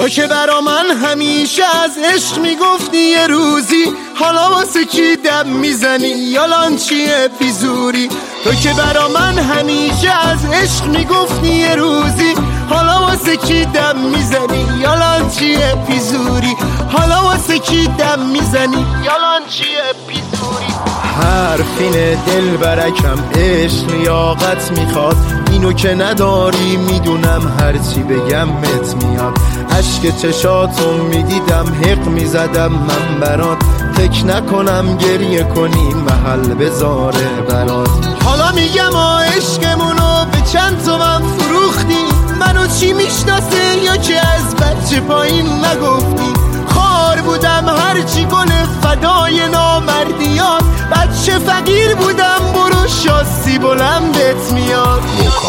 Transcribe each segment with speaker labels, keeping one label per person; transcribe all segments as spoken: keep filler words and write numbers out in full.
Speaker 1: تو که برا من همیشه از عشق میگفتی یه روزی، حالا واسه کی دم میزنی یالان چیه بیزوری؟ تو که برا من همیشه از عشق میگفتی یه روزی، حالا واسه کی دم میزنی یالان چیه بیزوری؟ حالا واسه کی دم میزنی یالان چیه بیزوری؟ حرفین دل برکم عشق لیاقت میخواد، اینو که نداری میدونم هرچی بگم مت میاد. عشق چشاتو میدیدم حق میزدم من برات، فکر نکنم گریه کنی محل بذاره برات. حالا میگم آ عشقمونو به چند تومن فروختی، منو چی میشناسه یا که از بچه پایین نگفتی؟ خار بودم هرچی گل فدای نامردیات، بچه فقیر بودم برو شاسی بلندت میاد.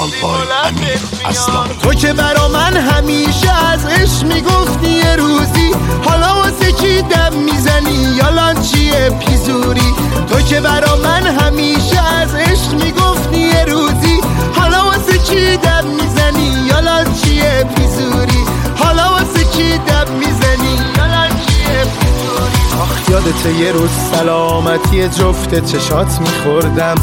Speaker 1: تو که برا من همیشه از عشق میگفتی یه روزی، حالا واسه کی دم میزنی یالان چیه پیزوری؟ تو که برا من همیشه از عشق میگفتی یه روزی، حالا واسه کی دم میزنی یالان چیه پیزوری؟ حالا واسه کی دم میزنی یالان چیه پیزوری؟ آخ یادت یه روز سلامتی جفت چشات میخوردم،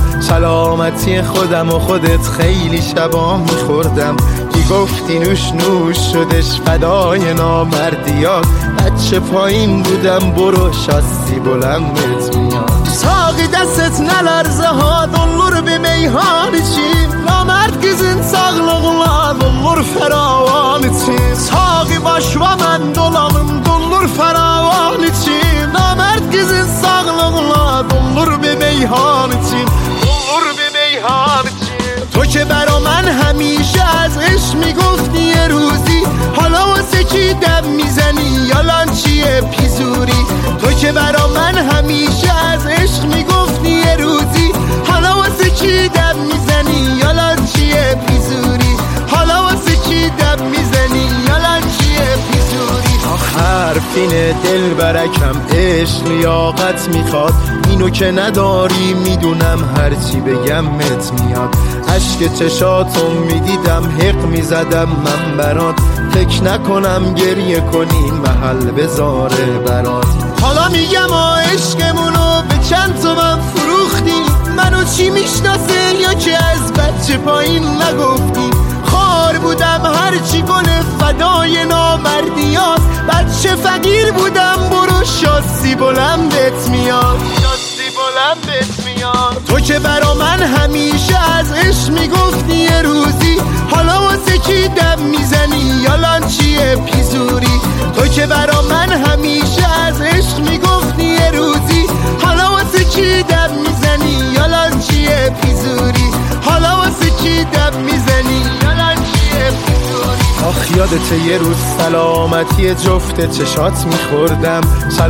Speaker 1: سلامتی خودم و خودت خیلی شبا میخوردم. کی گفتی نوش نوش شدش فدای نامردیات، بچه پایین بودم برو شاسی بلندت میاد. ساقی دستت نلرزه ha dollur bir meyhan içim, namert kızın sağlığına dollur feravan içim. Sağı başva men dolanım dollur feravan içim, namert kızın sağlığına dollur bir meyhan içim, dollur bir meyhan içim. تو که برا من همیشه از عشق میگفتی یه روزی، حالا واسه کی دم میزنی یالان چیه پیزوری؟ تو که برا من همیشه از عشق میگفتی یه روزی، حالا واسه کی دم میزنی یالان چیه پیزوری؟ حالا واسه کی دم میزنی یالان چیه پیزوری؟ حرفین دل برکم عشق لیاقت میخواد، اینو که نداری میدونم هرچی بگم مت میاد. عشق چشاتو میدیدم حق میزدم من برات، فکر نکنم گریه کنی محل بذاره برات. حالا میگم آ عشقمونو به چند تومن فروختی، منو چی میشناسه یا که از بچه پایین نگفتی؟ خار بودم هرچی گل فدای نامردیات، بچه فقیر بودم برو شاسی بلندت میاد، شاسی بلندت میاد. تو که برا من همیشه از عشق میگفتی یه روزی، حالا واسه کی دم میزنی یالان چیه پیزوری؟ تو که برا من همیشه از عشق میگفتی یه روزی، حالا واسه کی دم میزنی یالان چیه پیزوری؟ حالا واسه کی دم میزنی یالان چیه پیزوری؟ آخ یادت یه روز سلامتی جفت چشات میخوردم،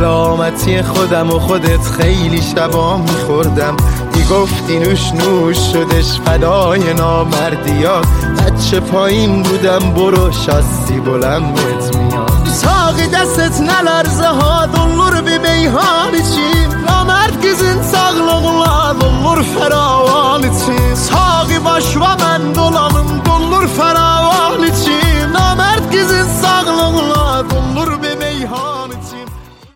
Speaker 1: سلامتی خودم و خودت خیلی شبا میخوردم. کی گفتی نوش نوش شدش فدای نامردیات، بچه پایین بودم برو شاسی بلندت میاد. ساقی دستت نلرزه ha dollur bir meyhan içim, namert kızın sağlığına dollur feravan içim. Sağı başva men dolanım